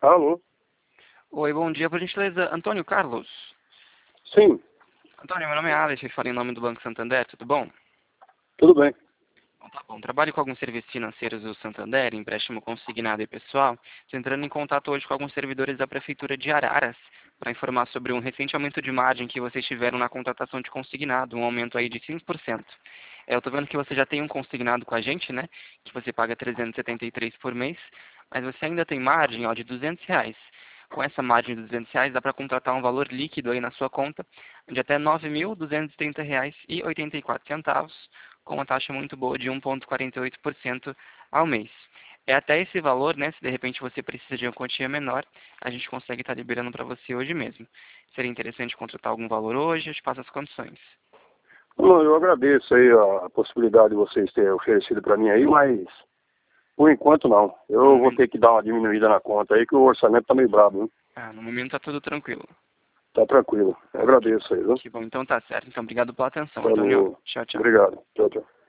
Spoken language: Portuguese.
Alô? Oi, bom dia, por gentileza, Antônio Carlos. Sim, Antônio, meu nome é Alex, eu falo em nome do Banco Santander, tudo bom? tudo bem. Bom, tá bom. Trabalho com alguns serviços financeiros do Santander, empréstimo consignado e pessoal. Estou entrando em contato hoje com alguns servidores da Prefeitura de Araras para informar sobre um recente aumento de margem que vocês tiveram na contratação de consignado, um aumento aí de 5%. Eu estou vendo que você já tem um consignado com a gente, né? Que você paga 373 por mês, mas você ainda tem margem, ó, de R$ 200. Com essa margem de R$ 200 dá para contratar um valor líquido aí na sua conta de até R$ 9.230,84, com uma taxa muito boa de 1,48% ao mês. É até esse valor, né? Se de repente você precisa de uma quantia menor, a gente consegue estar liberando para você hoje mesmo. Seria interessante contratar algum valor hoje, eu te passo as condições. Não, eu agradeço aí a possibilidade de vocês terem oferecido para mim aí, mas por enquanto não. Eu vou ter que dar uma diminuída na conta aí, que o orçamento tá meio brabo, hein? No momento tá tudo tranquilo. Tá tranquilo. Eu agradeço aí, viu? Que bom, então tá certo. Então, obrigado pela atenção, Antônio. Falou. Tchau, tchau. Obrigado. Tchau, tchau.